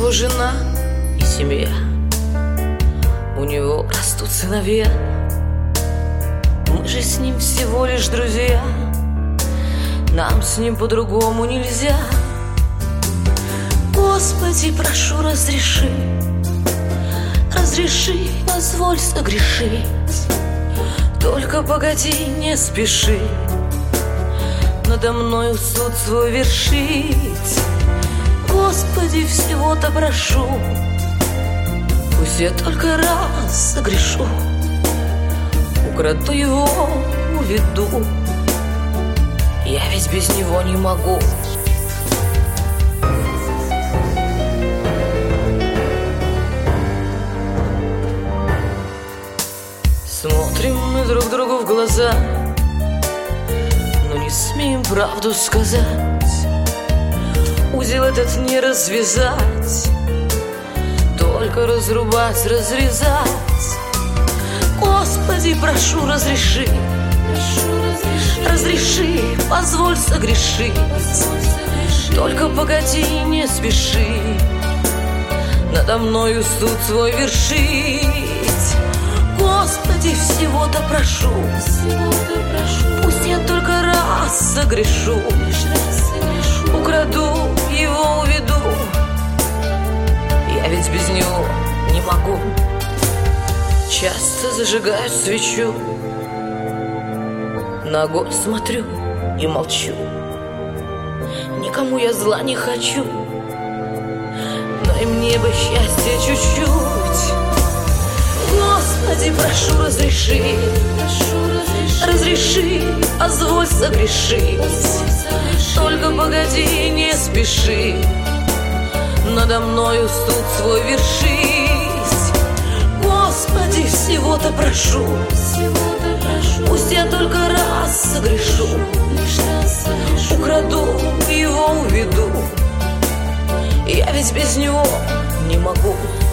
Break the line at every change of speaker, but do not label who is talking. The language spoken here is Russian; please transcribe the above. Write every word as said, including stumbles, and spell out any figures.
него жена и семья, у него растут сыновья. Мы же с ним всего лишь друзья, нам с ним по-другому нельзя. Господи, прошу, разреши, разреши, позволь согрешить. Только погоди, не спеши надо мною суд свой вершить. Господи, всего-то прошу, пусть я только раз согрешу, украду его, уведу, я ведь без него не могу. Смотрим мы друг другу в глаза, но не смеем правду сказать. Узел этот не развязать, только разрубать, разрезать. Господи, прошу, разреши, разреши, позволь согрешить. Только погоди, не спеши надо мною суд свой вершить. Господи, всего-то прошу, пусть я только раз согрешу, украду его, уведу, я ведь без него не могу. Часто зажигаю свечу, на огонь смотрю и молчу. Никому я зла не хочу, дай мне бы счастья чуть-чуть. Господи, прошу, разреши, разреши, позволь согрешить. Только погоди, не спеши надо мною суд свой вершить. Господи, всего-то прошу, пусть я только раз согрешу, украду его, уведу, я ведь без него не могу.